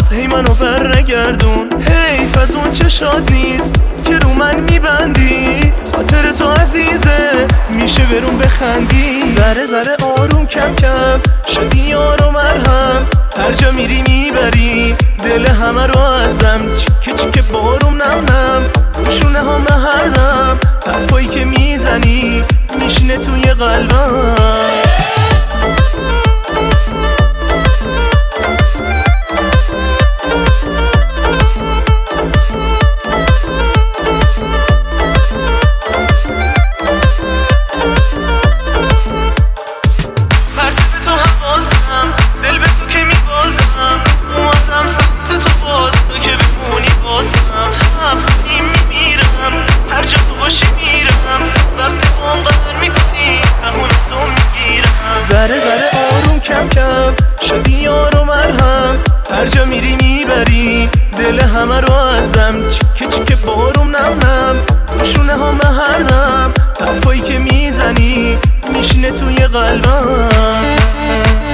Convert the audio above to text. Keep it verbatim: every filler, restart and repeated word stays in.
باز هی منو بر نگردون. حیف از اون چشات نیست که رو من میبندی، خاطر تو عزیزه میشه برون بخندی. ذره ذره آروم کم کم شدی یارو مرهم، هر جا میری میبری دل همه رو از دم. چیکه چیکه باروم نم نم روشونه ها مهردم، حرفایی که میزنی میشینه توی قلبم. ذره ذره آروم کم کم شدی یارو مرهم، هر جا میری میبری دل همه رو از دم. چیکه چیکه باروم نم نم روشونه ها مهردم، حرفایی که میزنی میشینه توی قلبم.